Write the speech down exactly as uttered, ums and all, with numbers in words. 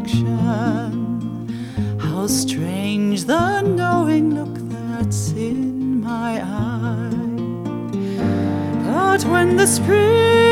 affection. How strange the knowing look that's in my eye. But when the spring